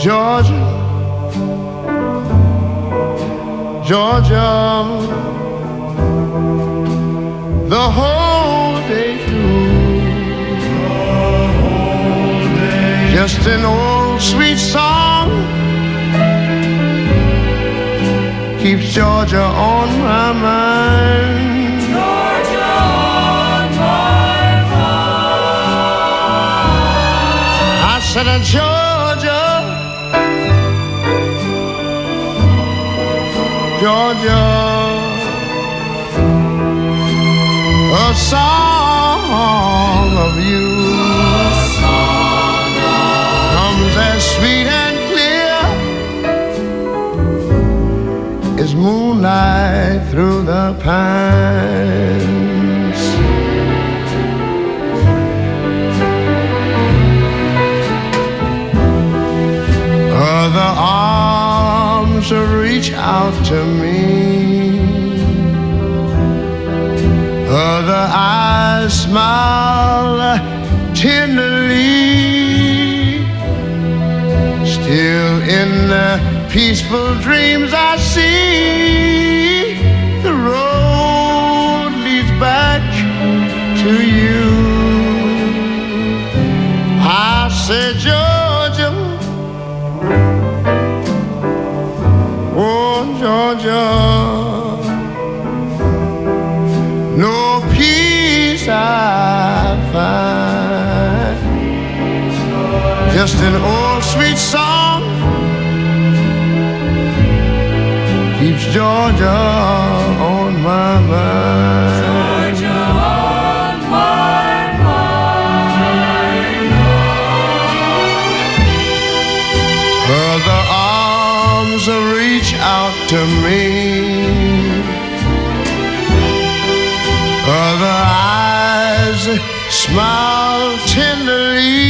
Georgia, Georgia, the whole day through, just an old sweet song keeps Georgia on my mind. Georgia on my mind. I said, Georgia, Georgia, a song of you comes as sweet and clear as moonlight through the pines. Other arms reach out to me, other eyes smile tenderly. Still in the peaceful dreams I see, the road leads back to you. I say, Georgia, oh Georgia, no peace I find, just an old sweet song keeps Georgia on my mind. Georgia on my mind. Other arms reach out to me, other eyes smile tenderly.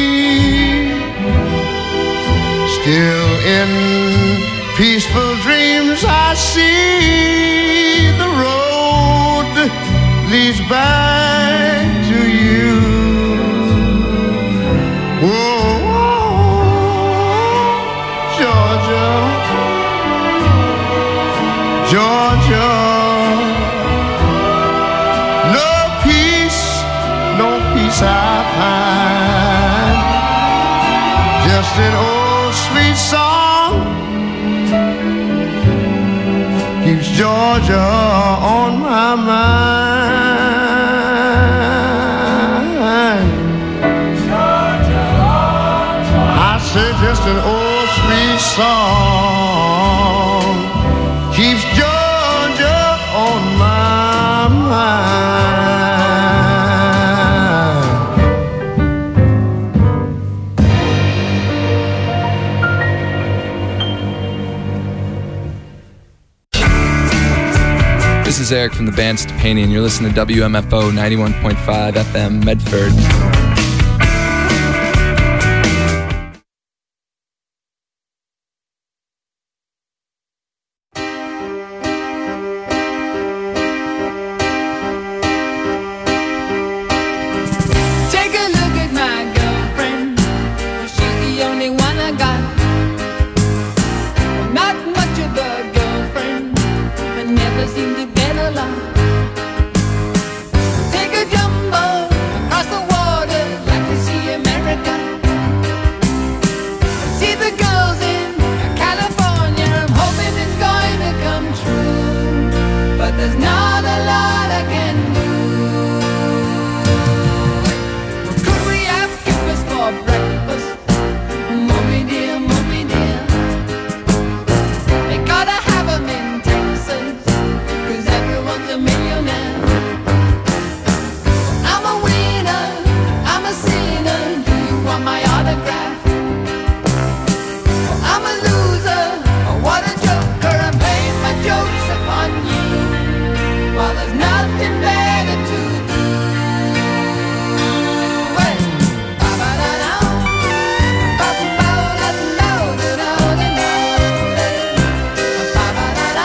Still in peaceful dreams I see, the road leads back to you. Whoa, Georgia, Georgia, no peace I find, just an old sweet song keeps Georgia on my mind. Georgia on my I said just an old sweet song keeps Georgia on my mind. This is Eric from the band Stepani, and you're listening to WMFO 91.5 FM Medford. Take a look at my girlfriend. She's the only one I got. Not much of a girlfriend, but never seemed to get along. Take a jumbo across the water, like to see America. See the girls in California. I'm hoping it's going to come true, but there's not a lot I can do. Could we have breakfast for breakfast? Mommy dear, they gotta have 'em in Texas, 'cause everyone's a millionaire. I'm a winner, I'm a sinner, do you want my autograph? I'm a loser, oh, what a joker, I'm playing my jokes upon you, while there's nothing better to do. Hey! Ba-ba-da-da, ba-ba-da-da-da-da-da-da-da. Ba-ba-da-da,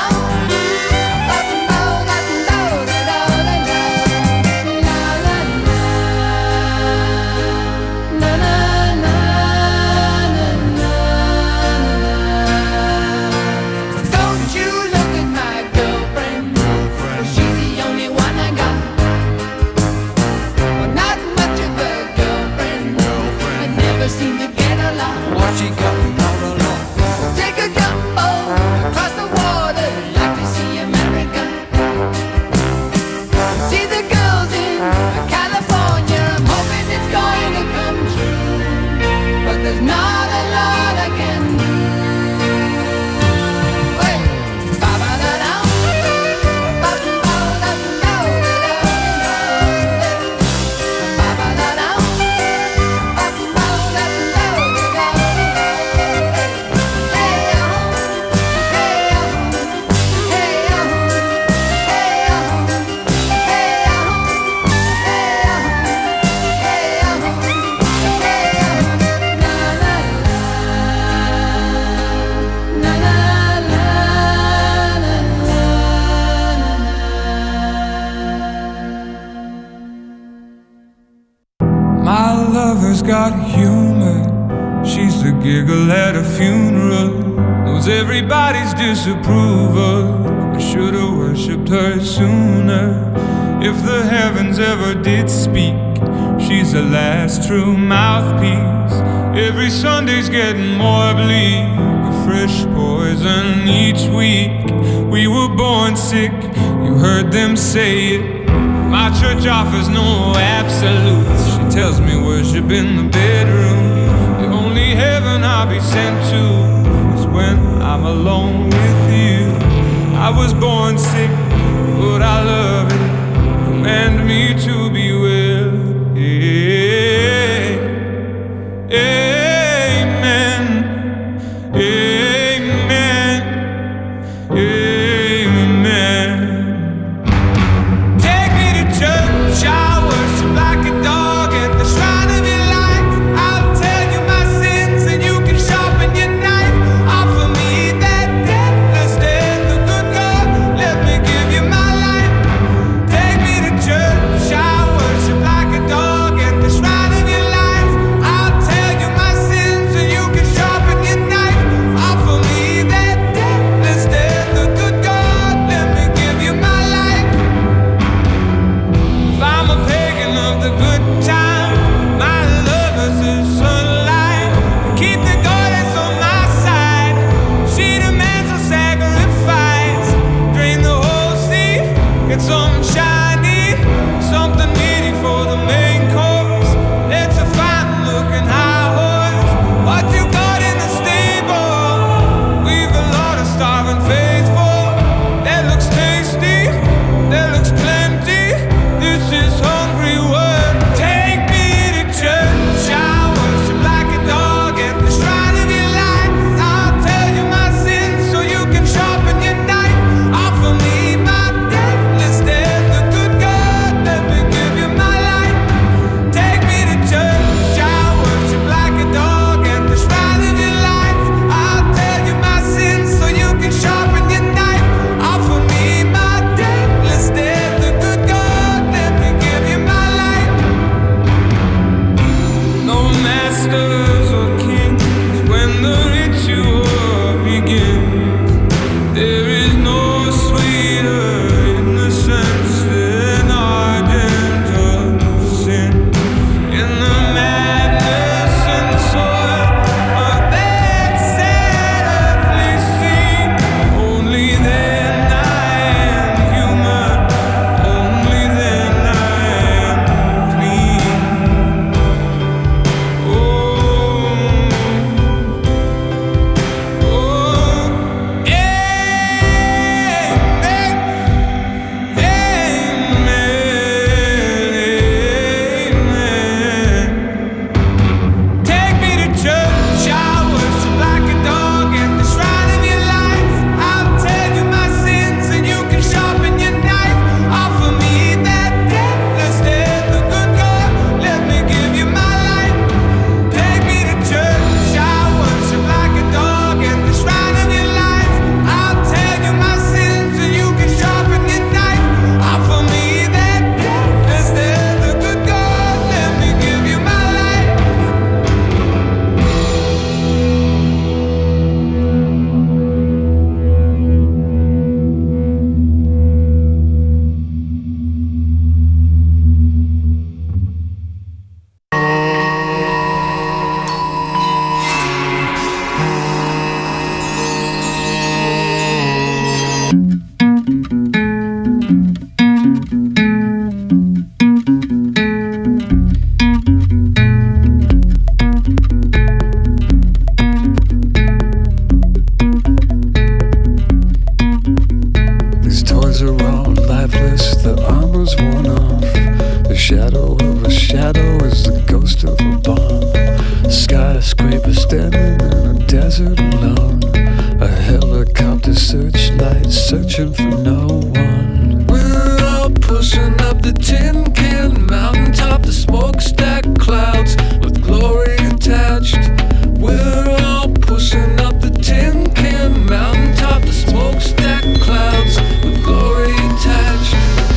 ba-ba-da-da-da-da-da-da. La-la-la, na-na-na. never seem to get along. What she got out alone? Take a gumbo across the water, like to see America. See the girls in California, I'm hoping it's going to come true, but there's not a lot I can do. Hey, ba-ba-da-dum, ba-ba-da-dum-da-da-da, ba-ba-da-dum, ba-ba-da-dum-da-da-da. My lover's got humor. She's the giggle at a funeral. Knows everybody's disapproval. I should've worshipped her sooner. If the heavens ever did speak, she's the last true mouthpiece. Every Sunday's getting more bleak, a fresh poison each week. We were born sick, you heard them say it. My church offers no absolutes. She tells me worship in the bedroom. The only heaven I'll be sent to is when I'm alone with you. I was born sick, but I love it. Command me to be well. Amen. Amen. Amen. Take me to church, I worship like a dog at the shrine of your light. I'll tell you my sins and you can sharpen your knife. Offer me that deathless death, the good God, let me give you my life. Take me to church, I worship People standing in a desert alone. A helicopter searchlight searching for no one. We're all pushing up the tin can mountaintop, the smokestack clouds with glory attached. We're all pushing up the tin can mountaintop, the smokestack clouds with glory attached.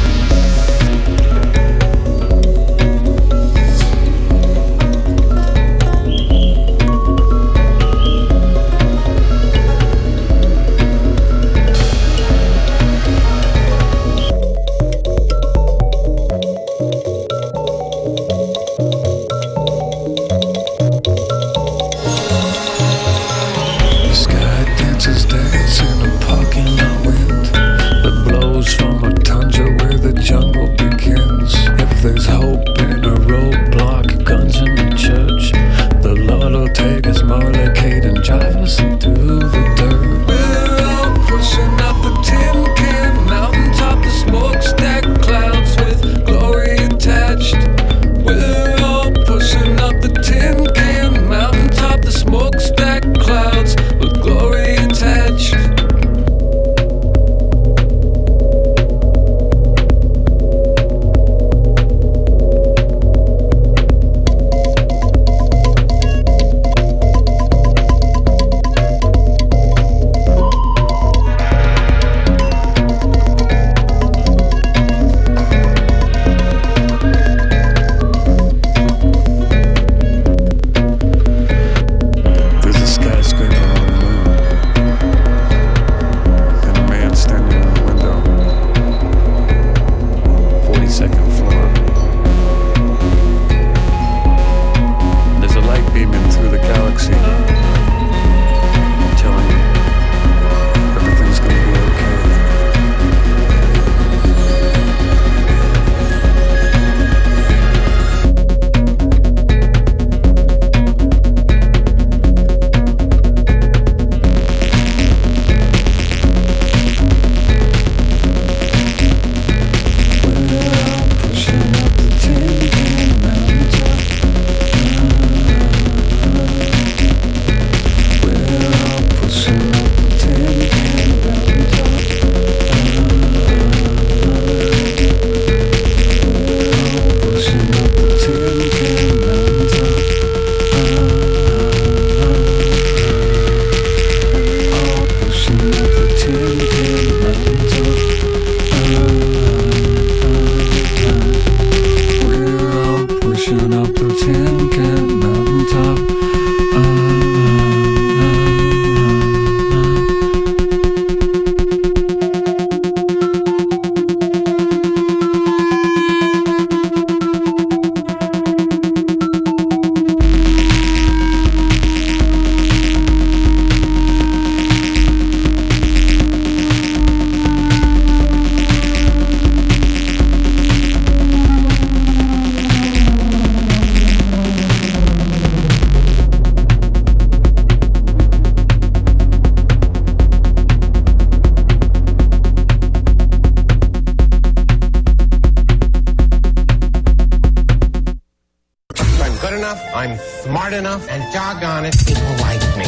I'm smart enough, and doggone it, people like me.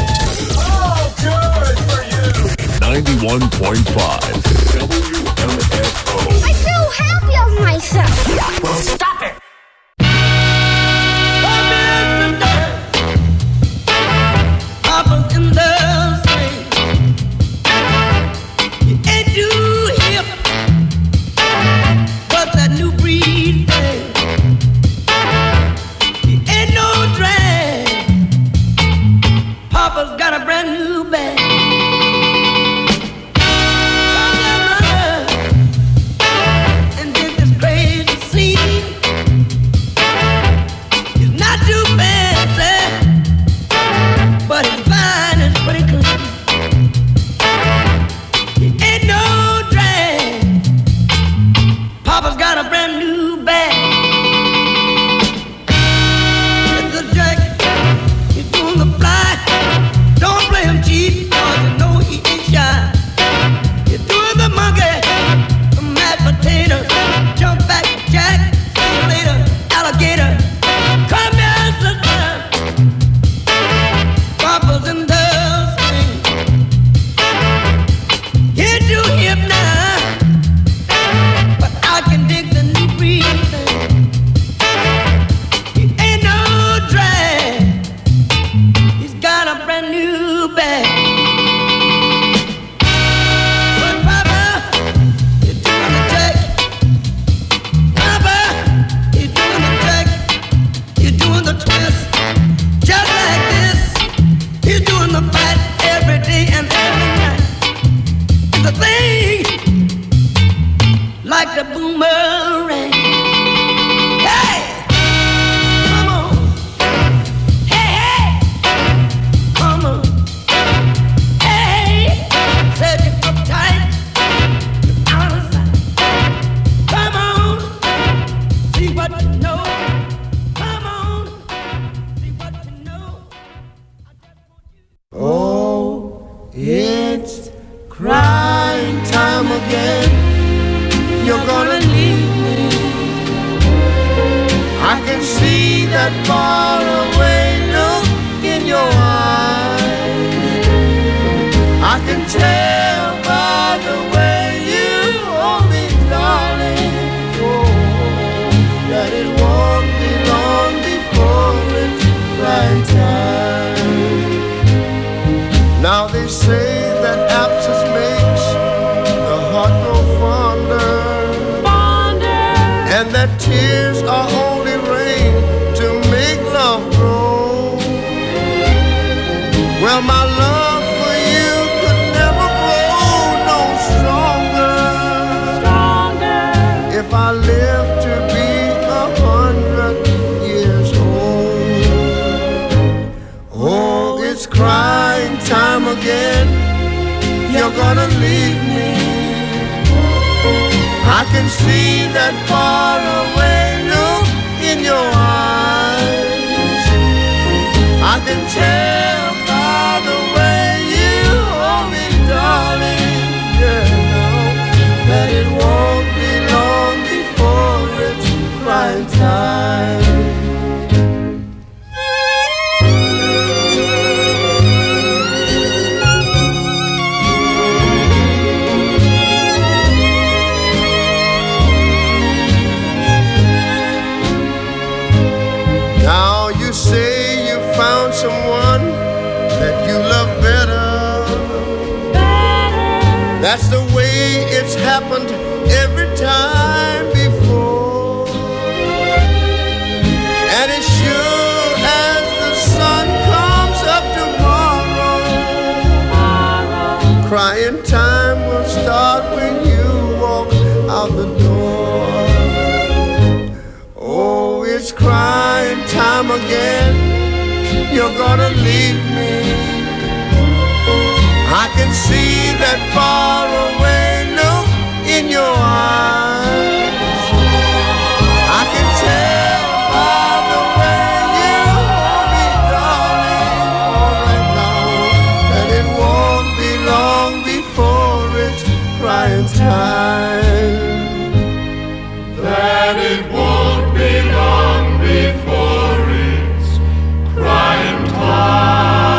Oh, good for you! 91.5 WMFO. I feel happy of myself. Well, stop it! brand new bag. But Papa, you're doing the jack. Papa, you're doing the jack. You're doing the twist. Just like this. You're doing the fight every day and every night. The thing like the boomerang. Hey, come on. Hey, hey, come on. Hey, said you uptight, out of sight. Come on, see what you know. Come on, see what you know. Oh, it's crying time again. You're gonna leave me. I can see that far away look in your eyes. I can tell by the way you hold me, darling, oh, that it won't be long before it's crying time. Now they say that absence makes the heart grow fonder, and that tears are only rain to make love grow. Well, my love for you could never grow no stronger if I live to be 100 years old. Oh, it's crying time again. You're gonna leave me. I can see that far away look in your eyes. I can tell by the way you hold me, darling, yeah, that it won't be long before it's crying time. Now you say you found someone that you love better. That's the way it's happened every time before. And as sure as the sun comes up tomorrow, crying time will start when you walk out the door. Oh, it's crying time again. You're gonna leave me. I can see that far away look in your eyes. I can tell by the way you hold me, darling, all right now, that it won't be long before it's crying time. That it won't be long before it's crying time.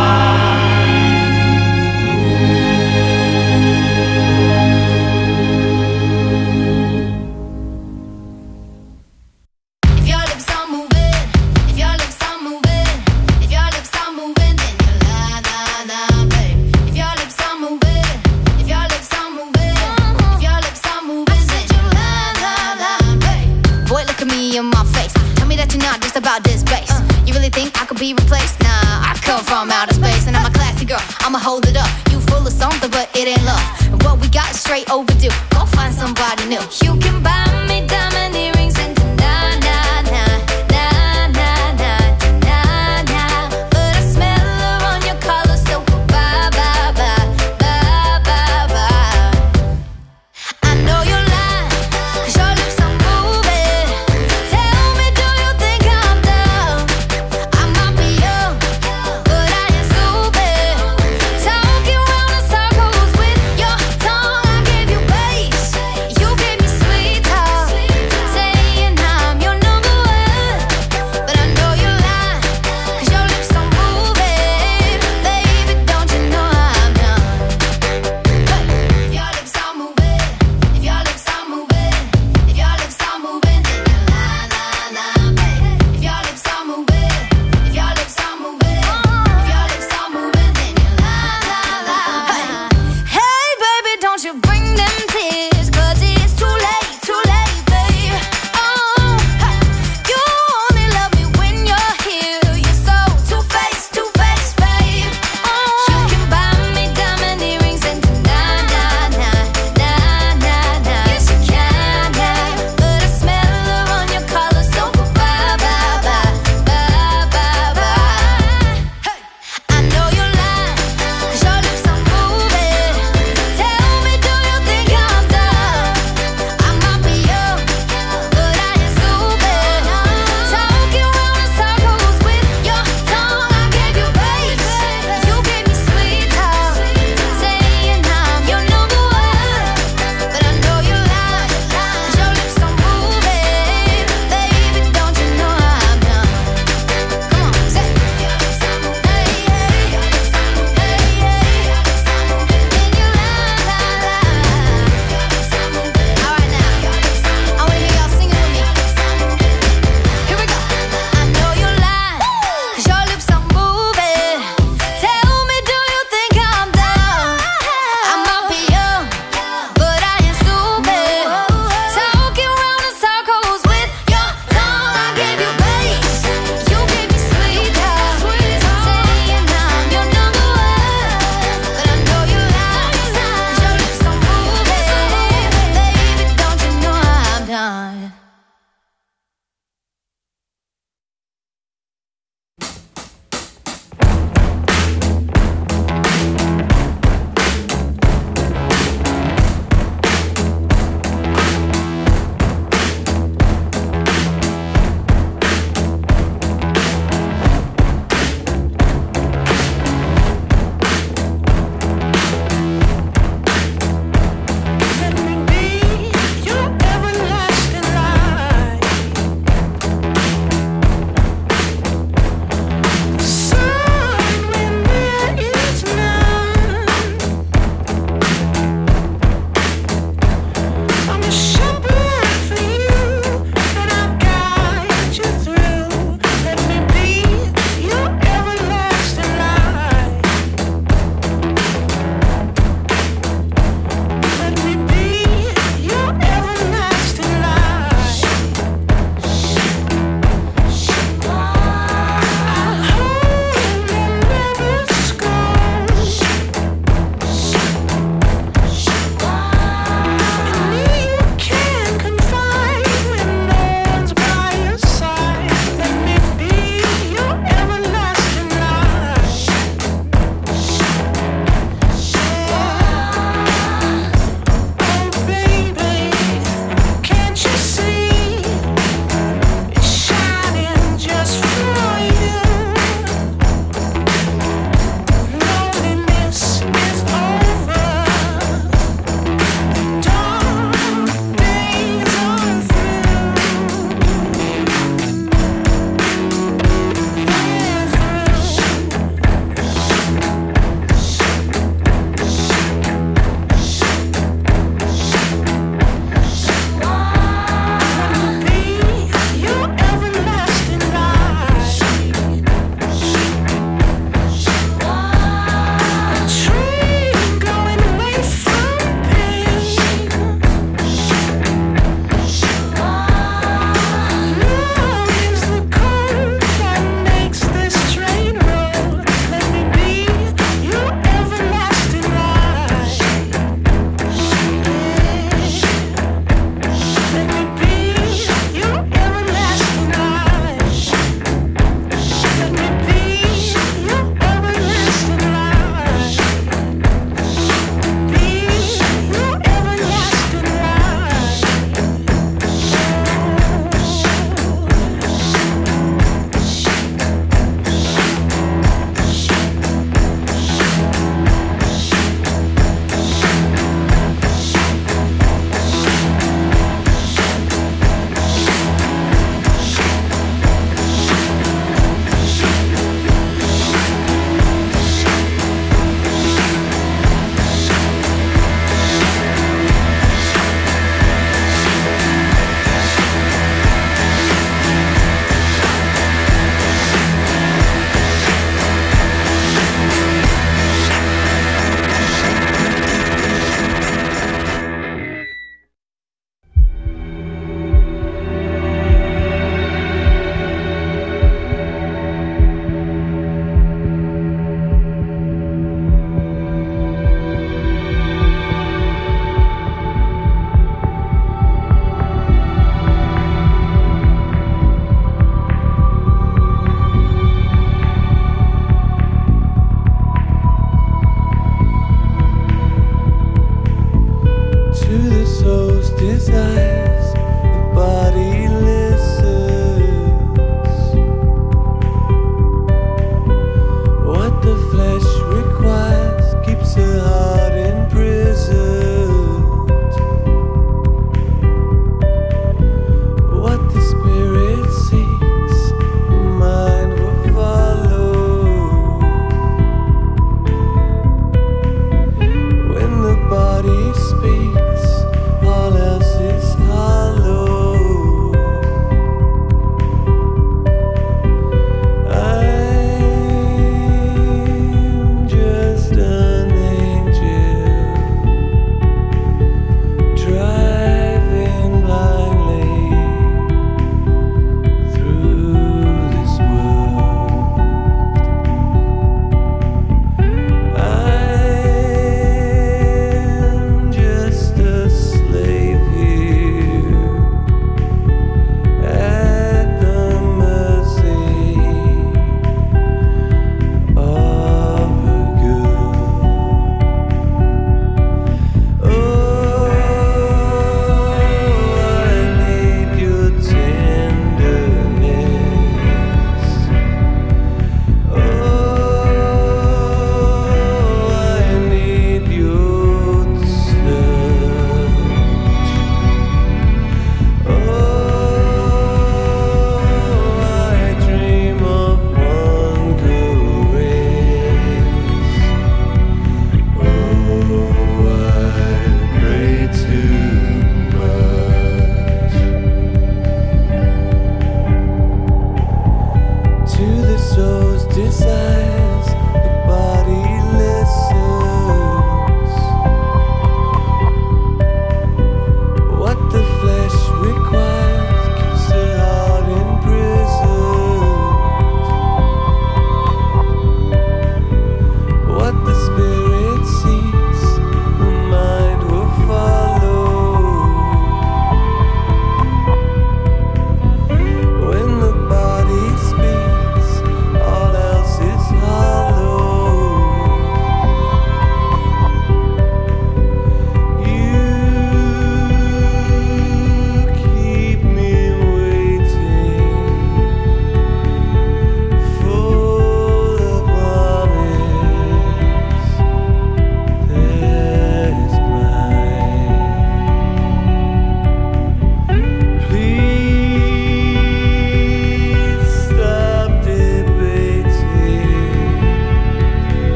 If your lips are moving, if your lips are moving, if your lips are moving, then you're la la la, babe. If your lips are moving, if your lips are moving, if your lips are moving, then you're la la la, babe. Boy, look at me in my face. Tell me that you're not just about this bass. You really think I could be replaced? Nah, I come from outer space, and I'm a classy girl. I'ma hold it up. You full of something, but it ain't love. And what we got is straight overdue. Go find somebody new. You can buy me diamond earrings and na na na na na na na na, but I smell her on your collar, so bye bye bye bye bye bye. I know you're lying, 'cause your lips are moving. Tell me, do you think I'm dumb? I might be young, but I ain't stupid. Talking round in circles with your tongue. I gave you bass, you gave me sweet talk.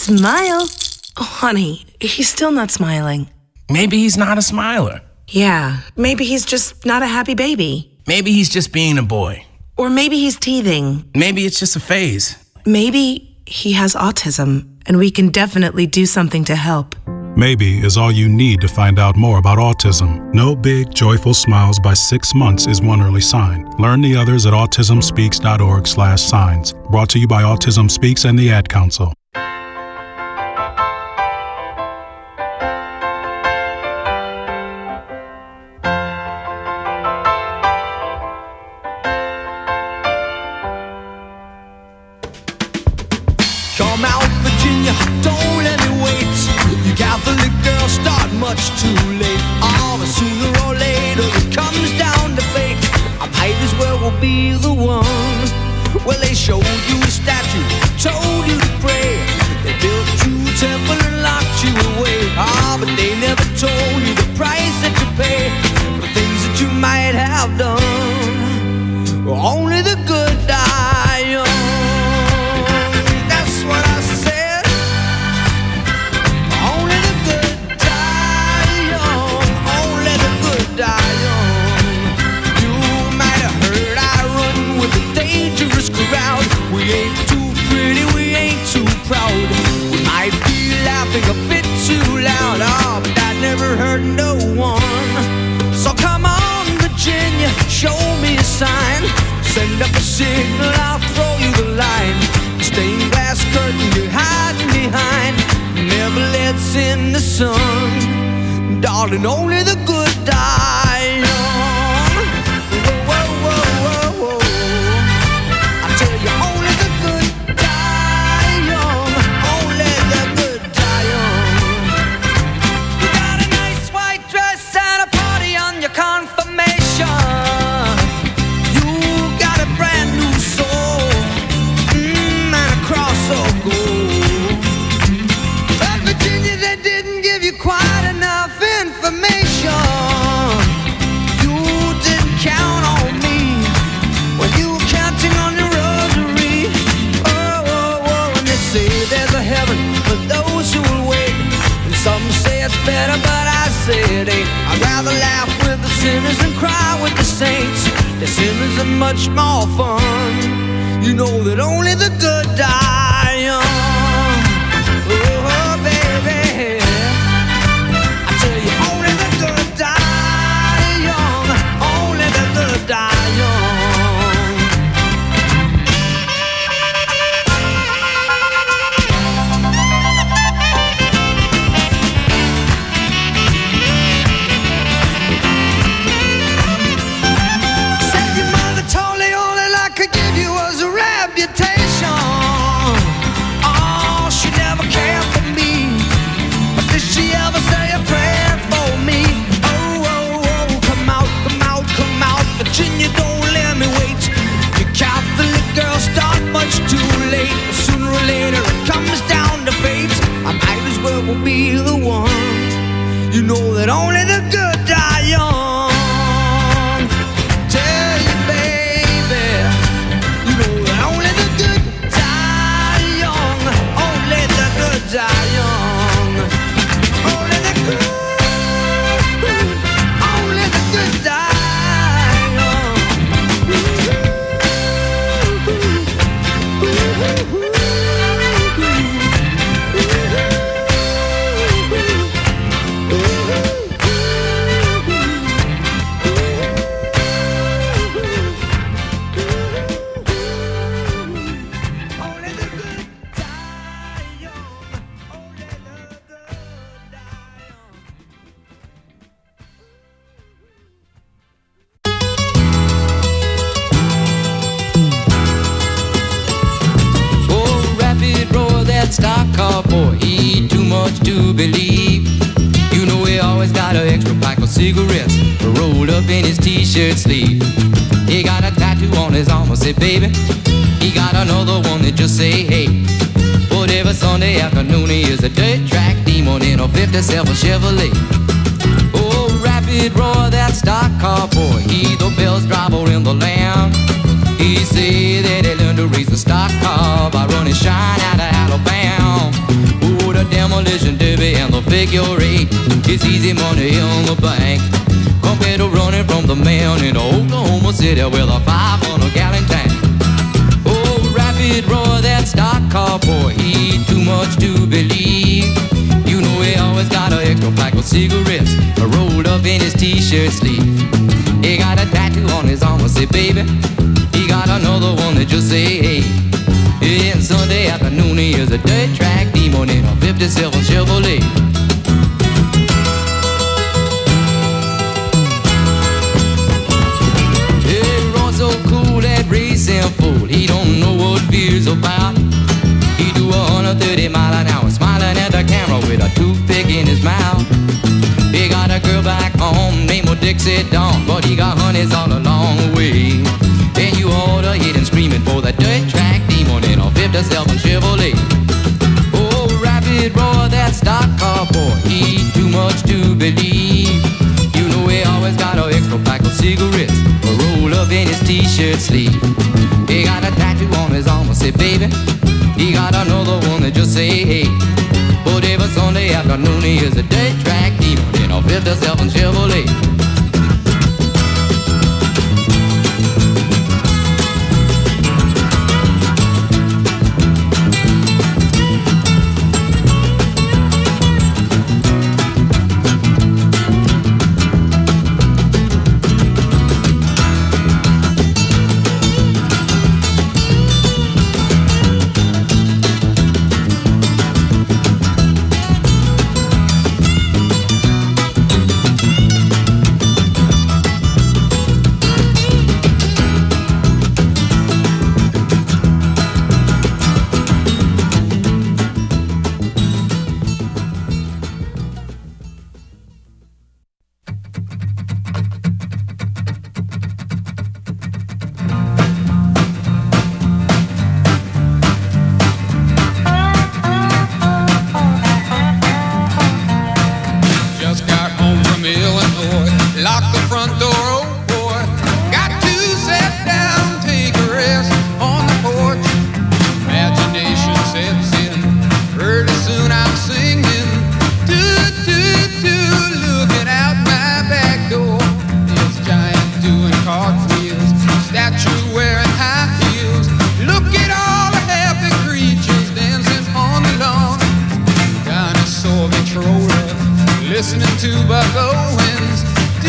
Smile. Oh, honey, he's still not smiling. Maybe he's not a smiler. Yeah, maybe he's just not a happy baby. Maybe he's just being a boy. Or maybe he's teething. Maybe it's just a phase. Maybe he has autism, and we can definitely do something to help. Maybe is all you need to find out more about autism. No big, joyful smiles by 6 months is one early sign. Learn the others at autismspeaks.org/signs. Brought to you by Autism Speaks and the Ad Council. Come out, Virginia, don't let me wait. You Catholic girls start much too late. Oh, but sooner or later it comes down to fate. I might as well be the one. Well, they showed you a statue, told you to pray. They built you a temple and locked you away. Ah, but they never told you the price that you pay for things that you might have done. Only the good die young. We ain't too pretty, we ain't too proud. We might be laughing a bit too loud. Oh, but that never hurt no one. So come on, Virginia, show me a sign. Send up a signal, I'll throw you the line. Stained glass curtain you're hiding behind never lets in the sun. Darling, only the good die young. Whoa, whoa, whoa, whoa, whoa. I tell you, only the good die young. Only the good die young. You got a nice white dress and a party on your confirmation. You got a brand new soul, and a cross of gold. But Virginia, they didn't give you quite enough information. You didn't count on me when you were counting on your rosary. Oh, oh, oh, and they say there's a heaven for those who will wait. And some say it's better, but I say it ain't. I'd rather laugh with the sinners than cry with the saints. The sinners are much more fun. You know that only the good die young. Oh, baby, I tell you, only the good die young. Only the good die young. Said your mother told you all that I could give you was a reputation. Oh, she never cared for me, but did she ever say a prayer for me? Oh, oh, oh, come out, come out, come out, Virginia, don't let me wait. You Catholic girls start much too late. Sooner or later it comes down to fate. I might as well be the one. You know that only the good die young. Tell you, baby, you know that only the good die young. Only the good die young. Only the good, only the good die young. Oh, rapid roar, that stock car boy, he too much to believe. You know he always got an extra pack of cigarettes rolled up in his t-shirt sleeve. He got a tattoo on his arm, I say, baby. He got another one that just say, hey. But every Sunday afternoon he is a dirt track demon in a 57 Chevrolet. Oh, rapid roar, that stock car boy, he the best driver in the land. He say that he learned to race the stock car by running shine out of Alabama. demolition derby and the figure eight. It's easy money in the bank compared to running from the man in Oklahoma City with a 500-gallon tank. Oh, rapid roar, that stock car boy, he eat too much to believe. You know he always got an extra pack of cigarettes rolled up in his t-shirt sleeve. He got a tattoo on his arm that say baby. He got another one that just say hey. And Sunday afternoon he is a dirt track demon in a 57 Chevrolet. He runs so cool, that racing fool, he don't know what fear's about. He do 130 mile an hour, smiling at the camera with a toothpick in his mouth. He got a girl back home named Dixie Dawn, but he got honeys all along the way. And you ought to hear him screaming for the dirt track demon in a 57 Chevrolet. Oh, rapid roar, that stock car boy, he eat too much to believe. You know he always got an extra pack of cigarettes rolled up in his t-shirt sleeve. He got a tattoo on his arm that say baby. He got another one that just say hey. But every Sunday afternoon he is a dirt track demon in a 57 Chevrolet. Listening to Buck Owens,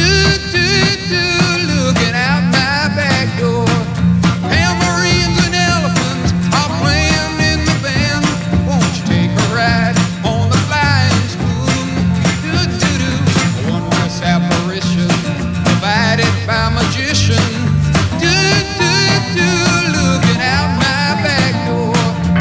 looking out my back door. Tambourines and elephants are playing in the band. Won't you take a ride on the flying spoon? A wondrous apparition provided by a magician. Looking out my back door.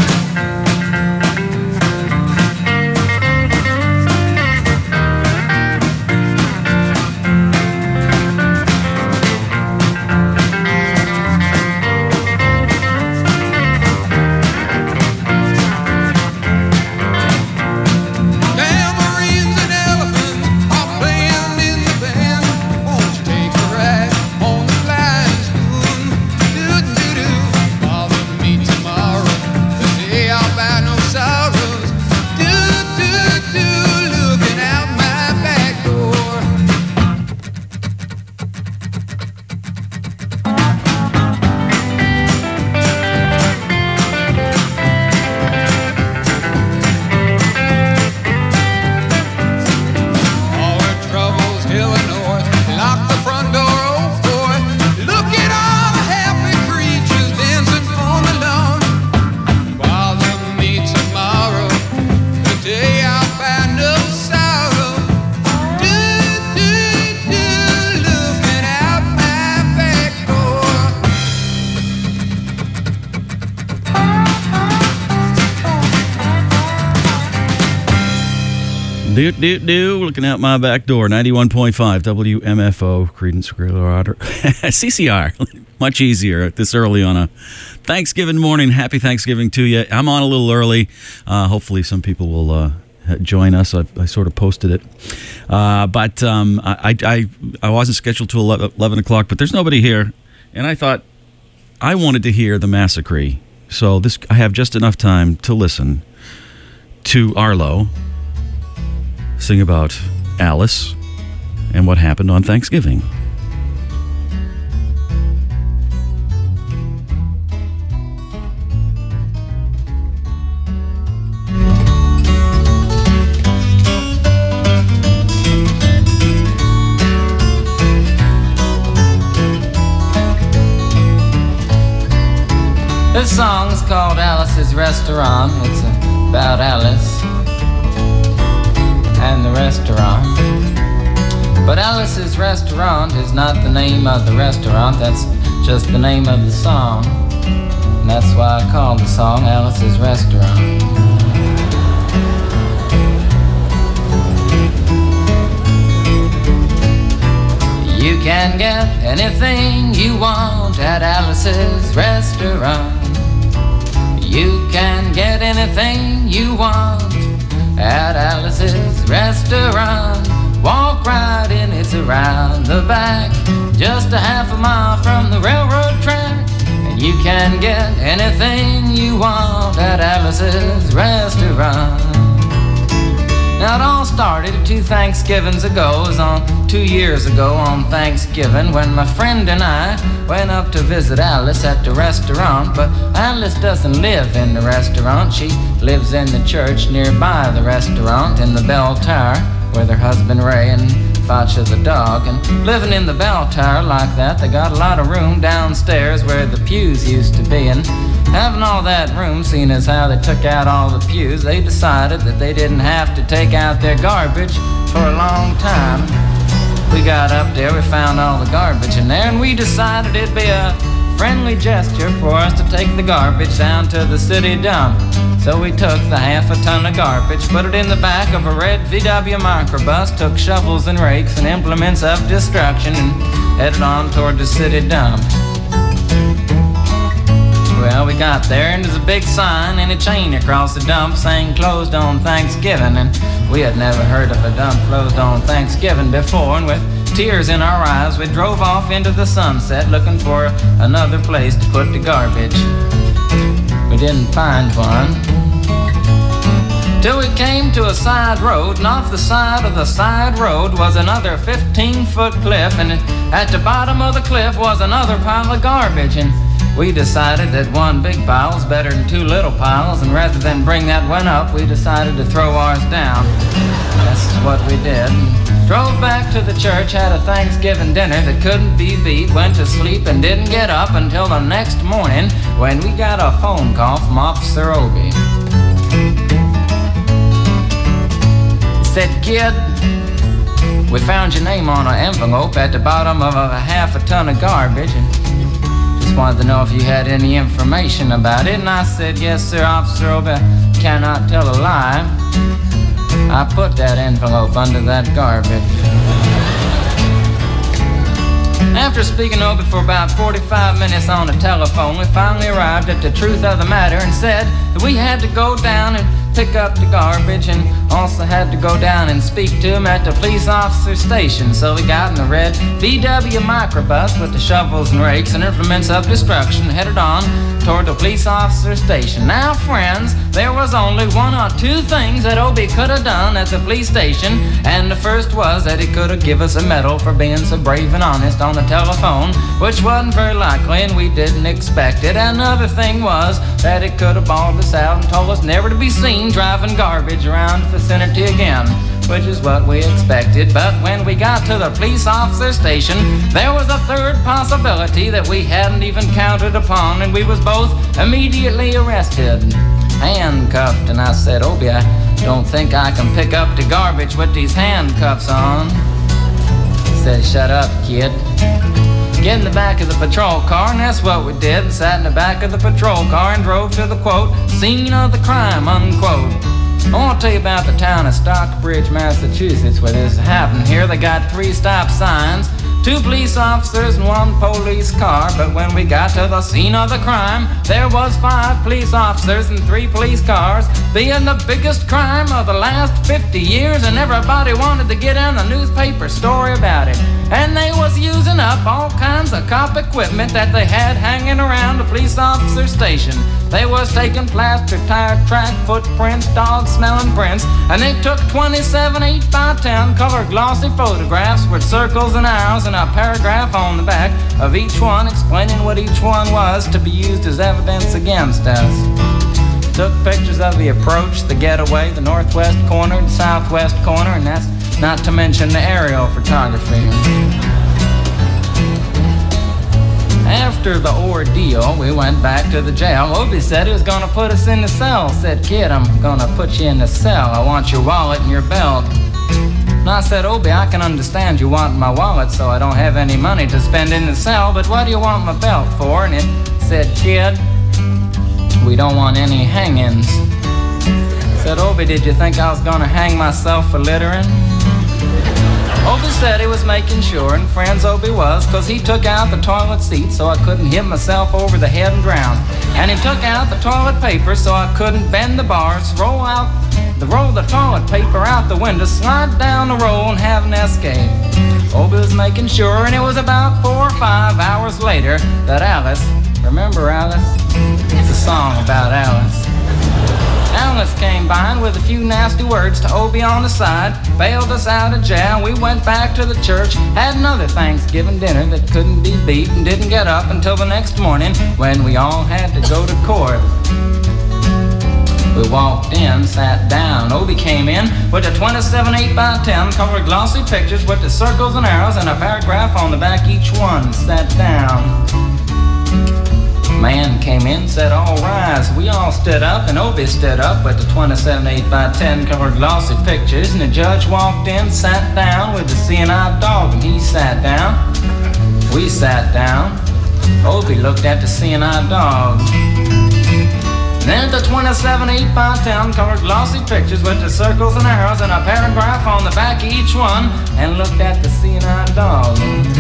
Looking out my back door. 91.5 WMFO, Creedence Clearwater. CCR. Much easier this early on a Thanksgiving morning. Happy Thanksgiving to you. I'm on a little early. Hopefully some people will join us. I sort of posted it. But I wasn't scheduled to 11 o'clock, but there's nobody here. And I thought I wanted to hear the Massacre. So I have just enough time to listen to Arlo sing about Alice and what happened on Thanksgiving. This song's called Alice's Restaurant. It's about Alice and the restaurant. But Alice's Restaurant is not the name of the restaurant, that's just the name of the song. And that's why I called the song Alice's Restaurant. You can get anything you want at Alice's Restaurant. You can get anything you want at Alice's Restaurant. Walk right in, it's around the back, just a half a mile from the railroad track. And you can get anything you want at Alice's Restaurant. Now it all started 2 Thanksgivings ago. It was on 2 years ago on Thanksgiving when my friend and I went up to visit Alice at the restaurant. But Alice doesn't live in the restaurant. She lives in the church nearby the restaurant in the bell tower with her husband Ray and Facha the dog. And living in the bell tower like that, they got a lot of room downstairs where the pews used to be. And having all that room, seeing as how they took out all the pews, they decided that they didn't have to take out their garbage for a long time. We got up there, we found all the garbage in there, and we decided it'd be a friendly gesture for us to take the garbage down to the city dump. So we took the half a ton of garbage, put it in the back of a red VW microbus, took shovels and rakes and implements of destruction, and headed on toward the city dump. Well, we got there, and there's a big sign and a chain across the dump saying closed on Thanksgiving. And we had never heard of a dump closed on Thanksgiving before, and with tears in our eyes, we drove off into the sunset looking for another place to put the garbage. We didn't find one till we came to a side road, and off the side of the side road was another 15-foot cliff, and at the bottom of the cliff was another pile of garbage. And we decided that one big pile was better than 2 little piles, and rather than bring that one up, we decided to throw ours down. That's what we did. Drove back to the church, had a Thanksgiving dinner that couldn't be beat, went to sleep and didn't get up until the next morning when we got a phone call from Officer Obie. He said, "Kid, we found your name on an envelope at the bottom of a half a ton of garbage, and just wanted to know if you had any information about it." And I said, "Yes, sir, Officer Obie, cannot tell a lie. I put that envelope under that garbage." After speaking to Obie for about 45 minutes on the telephone, we finally arrived at the truth of the matter and said that we had to go down and pick up the garbage, and also had to go down and speak to him at the police officer station. So we got in the red VW microbus with the shovels and rakes and implements of destruction, headed on toward the police officer station. Now, friends, there was only 1 or 2 things that Obie could have done at the police station, and the first was that he could have given us a medal for being so brave and honest on the telephone, which wasn't very likely, and we didn't expect it. Another thing was that he could have bawled us out and told us never to be seen driving garbage around the vicinity again, which is what we expected. But when we got to the police officer station, there was a third possibility that we hadn't even counted upon, and we was both immediately arrested, handcuffed. And I said, "Obie, I don't think I can pick up the garbage with these handcuffs on." He said, "Shut up, kid. Get in the back of the patrol car," and that's what we did. And sat in the back of the patrol car and drove to the, quote, scene of the crime, unquote. I want to tell you about the town of Stockbridge, Massachusetts, where this happened. Here they got 3 stop signs 2 police officers and 1 police car. But when we got to the scene of the crime, there was 5 police officers and 3 police cars, being the biggest crime of the last 50 years, and everybody wanted to get in a newspaper story about it. And they was using up all kinds of cop equipment that they had hanging around the police officer station. They was taking plaster tire track footprints, dog-smelling prints, and they took 27 8x10 color glossy photographs with circles and arrows and a paragraph on the back of each one explaining what each one was to be used as evidence against us. Took pictures of the approach, the getaway, the northwest corner, the southwest corner, and that's not to mention the aerial photography. After the ordeal, we went back to the jail. Obie said he was going to put us in the cell. Said, "Kid, I'm going to put you in the cell. I want your wallet and your belt." And I said, "Obie, I can understand you want my wallet so I don't have any money to spend in the cell, but what do you want my belt for?" And it said, "Kid, we don't want any hangings." Said, "Obie, did you think I was going to hang myself for littering?" Obie said he was making sure, and friends Obie was, 'cause he took out the toilet seat so I couldn't hit myself over the head and drown. And he took out the toilet paper so I couldn't bend the bars, roll the toilet paper out the window, slide down the roll and have an escape. Obie was making sure, and it was about 4 or 5 hours later that Alice, remember Alice? It's a song about Alice. Alice came by and with a few nasty words to Obie on the side, bailed us out of jail. We went back to the church, had another Thanksgiving dinner that couldn't be beat, and didn't get up until the next morning when we all had to go to court. We walked in, sat down. Obie came in with the 27 8x10 colored glossy pictures with the circles and arrows and a paragraph on the back each one. Sat down. Man came in, said, "All rise." We all stood up, and Obie stood up with the 27 8x10 colored glossy pictures, and the judge walked in, sat down with the seeing-eyed dog, and he sat down. We sat down. Obie looked at the seeing-eyed dog. Then the 27 8x10 colored glossy pictures with the circles and arrows and a paragraph on the back of each one, and looked at the seeing-eyed dog.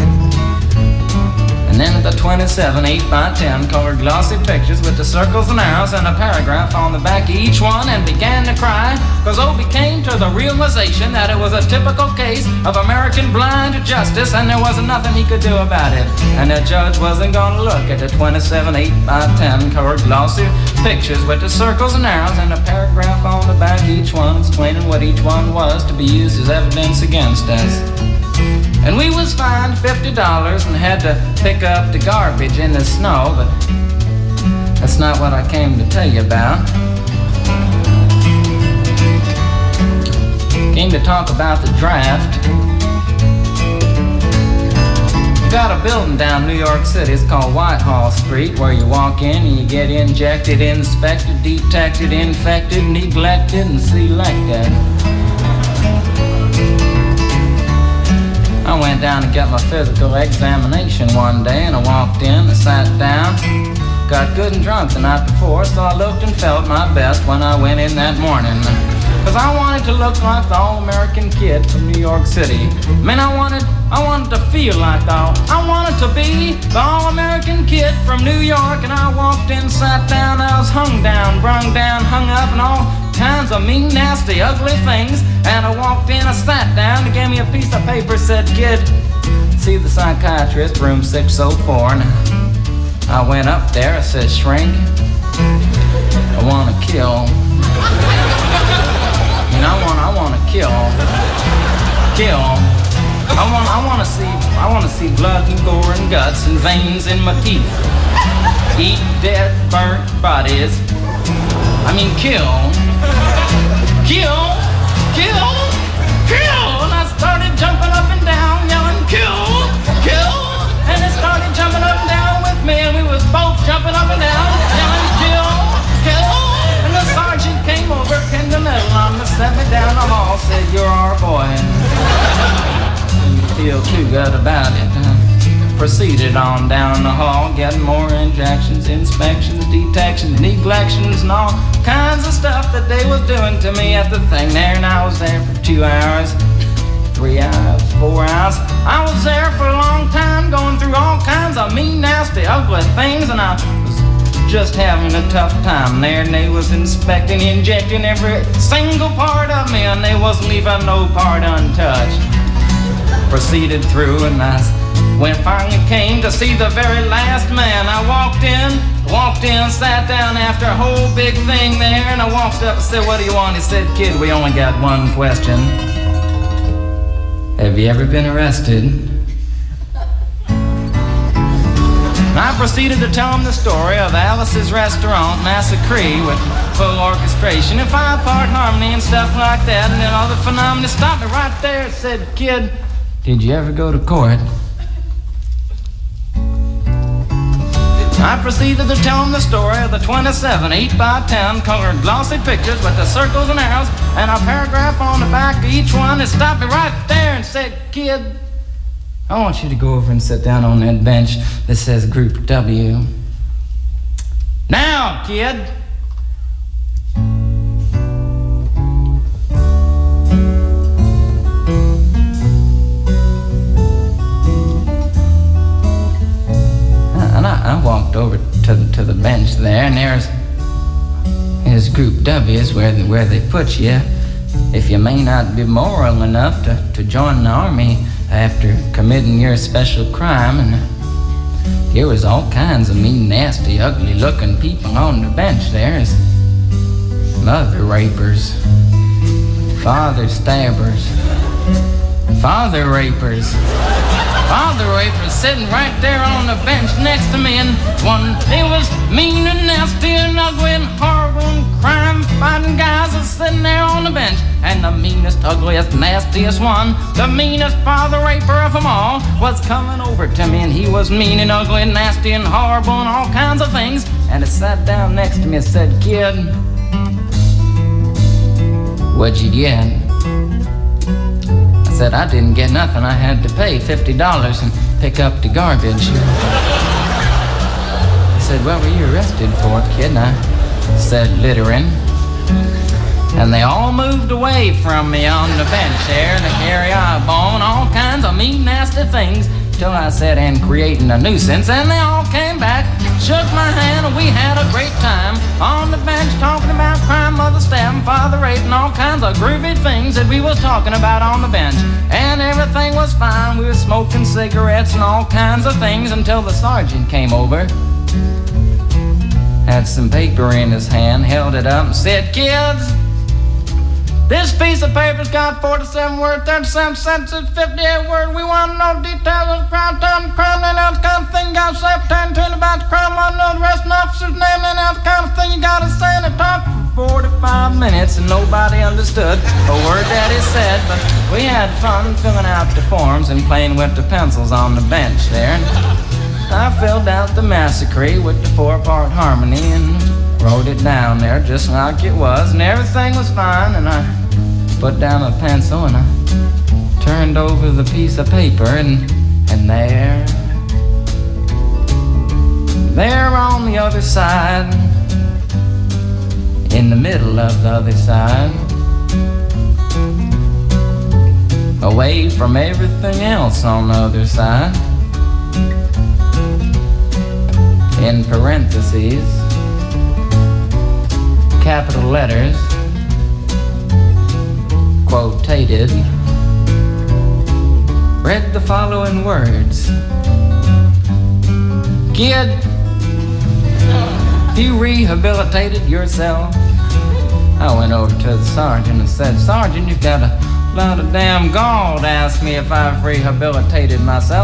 And then the 27 8x10 colored glossy pictures with the circles and arrows and a paragraph on the back of each one, and began to cry, 'cause Obie came to the realization that it was a typical case of American blind justice, and there wasn't nothing he could do about it. And the judge wasn't going to look at the 27 8x10 colored glossy pictures with the circles and arrows and a paragraph on the back of each one explaining what each one was to be used as evidence against us. And we was fined $50 and had to pick up the garbage in the snow, but that's not what I came to tell you about. Came to talk about the draft. We got a building down New York City, it's called Whitehall Street, where you walk in and you get injected, inspected, detected, infected, neglected, and selected. I went down to get my physical examination one day, and I walked in, I sat down, got good and drunk the night before, so I looked and felt my best when I went in that morning. 'Cause I wanted to look like the all-American kid from New York City. Man, I wanted to feel like I wanted to be the all-American kid from New York, and I walked in, sat down, I was hung down, brung down, hung up, and all kinds of mean, nasty, ugly things. And I walked in, I sat down, he gave me a piece of paper, said, "Kid, see the psychiatrist, room 604. And I went up there, I said, "Shrink, I want to kill. And I want to kill. I want to see blood and gore and guts and veins in my teeth. Eat dead, burnt bodies. I mean, kill. Kill. And I started jumping up and down, yelling, "Kill. And it started jumping up and down with me, and we was both jumping up and down, yelling, "Kill. And the sergeant came over, pinned the medal on me, set me down the hall, said, "You're our boy." Didn't feel too good about it. Proceeded on down the hall, getting more injections, inspections, detections, neglections, and all kinds of stuff that they was doing to me at the thing there. And I was there for 2 hours. 3 hours, 4 hours. I was there for a long time, going through all kinds of mean, nasty, ugly things, and I was just having a tough time there. And they was inspecting, injecting every single part of me, and they wasn't leaving no part untouched. Proceeded through, and when I finally came to see the very last man, I walked in, sat down after a whole big thing there, and I walked up and said, "What do you want?" He said, "Kid, we only got one question. Have you ever been arrested?" I proceeded to tell him the story of Alice's Restaurant Massacre with full orchestration and 5-part harmony and stuff like that, and then all the phenomena stopped me right there and said, "Kid, did you ever go to court?" I proceeded to tell him the story of the 27 8x10 colored glossy pictures with the circles and arrows and a paragraph on the back of each one. It stopped me right there and said, "Kid, I want you to go over and sit down on that bench that says Group W. Now, kid." And I walked over to the bench there, and there's Group W's where they put you if you may not be moral enough to join the army after committing your special crime. And there was all kinds of mean, nasty, ugly-looking people on the bench there. There's mother rapers, father stabbers, father rapers sitting right there on the bench next to me, and one, they was mean and nasty and ugly and horrible and crime-fighting guys are sitting there on the bench. And the meanest, ugliest, nastiest one, the meanest father raper of them all, was coming over to me, and he was mean and ugly and nasty and horrible and all kinds of things. And he sat down next to me and said, "Kid, what'd you get?" I said, "I didn't get nothing. I had to pay $50 and pick up the garbage." He said, "What were you arrested for, kid?" And I said, "Littering." And they all moved away from me on the bench there to carry eye bomb and all kinds of mean, nasty things, till I said, "And creating a nuisance." And they all came back, shook my hand, and we had a great time on the bench talking about crime, mother stabbing, father rape, and all kinds of groovy things that we was talking about on the bench. And everything was fine. We were smoking cigarettes and all kinds of things until the sergeant came over, had some paper in his hand, held it up and said, "Kids, this piece of paper's got 47 words, 37 sentences, 58 words. We want to know details of the crime, time, the crime, and that kind of thing. You got to say pertaining about the crime. Want to know the arresting officer's name and that kind of thing. You got to say." And it talked for 45 minutes, and nobody understood a word that he said. But we had fun filling out the forms and playing with the pencils on the bench there. And I filled out the massacre with the 4-part harmony and wrote it down there just like it was, and everything was fine. And I put down a pencil and I turned over the piece of paper, and there on the other side, in the middle of the other side, away from everything else on the other side, in parentheses, capital letters, quotated, read the following words: "Kid, you rehabilitated yourself." I went over to the sergeant and said, "Sergeant, you've got a lot of damn gall to ask me if I've rehabilitated myself.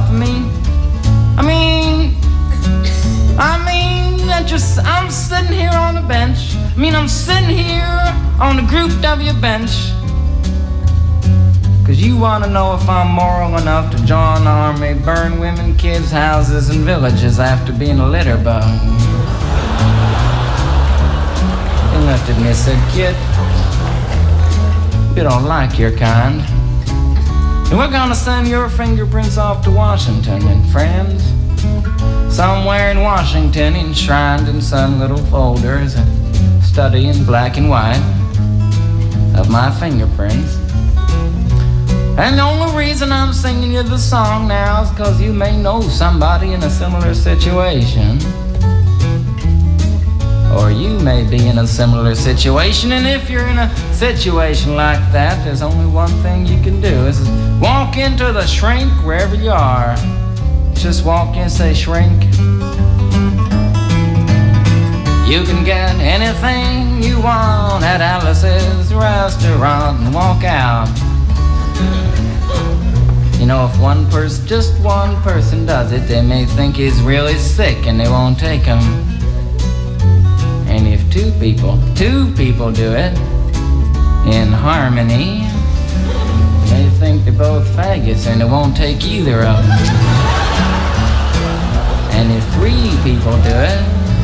I'm sitting here on the bench. I'm sitting here on the Group W bench, 'cause you want to know if I'm moral enough to join the army, burn women, kids, houses, and villages after being a litter bug." He looked at me and said, "Kid, we don't like your kind, and we're gonna send your fingerprints off to Washington, and friends, somewhere in Washington, enshrined in some little folder, is a study in black and white of my fingerprints. And the only reason I'm singing you the song now is because you may know somebody in a similar situation. Or you may be in a similar situation, and if you're in a situation like that, there's only one thing you can do, is walk into the shrink wherever you are. Just walk in, say shrink. You can get anything you want at Alice's restaurant and walk out. You know, if one person, just one person does it, they may think he's really sick and they won't take him. And if two people do it in harmony, they think they're both faggots and they won't take either of them. And if three people do it,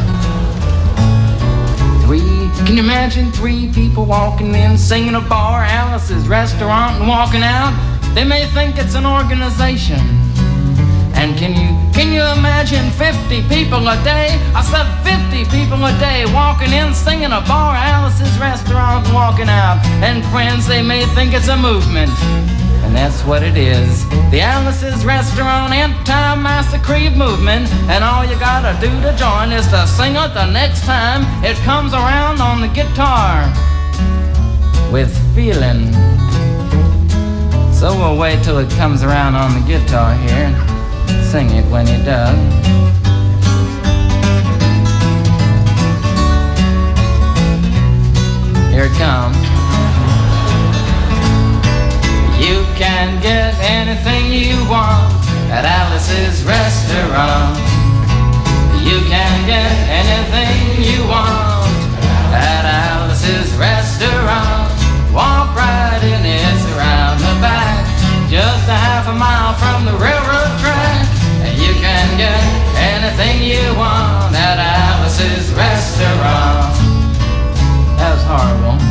can you imagine three people walking in, singing a bar, Alice's restaurant, and walking out? They may think it's an organization. And can you imagine 50 people a day? I said 50 people a day walking in, singing a bar, Alice's restaurant, and walking out. And friends, they may think it's a movement. And that's what it is. The Alice's Restaurant Anti-Massacre Movement. And all you gotta do to join is to sing it the next time it comes around on the guitar with feeling. So we'll wait till it comes around on the guitar here and sing it when it does. Here it comes. You can get anything you want at Alice's Restaurant. You can get anything you want at Alice's Restaurant. Walk right in, it's around the back, just a half a mile from the railroad track. And you can get anything you want at Alice's Restaurant. That was horrible.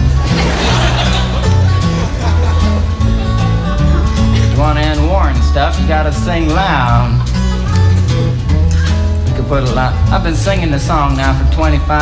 Want to end war and stuff, you gotta sing loud. You could put a lot. I've been singing the song now for 25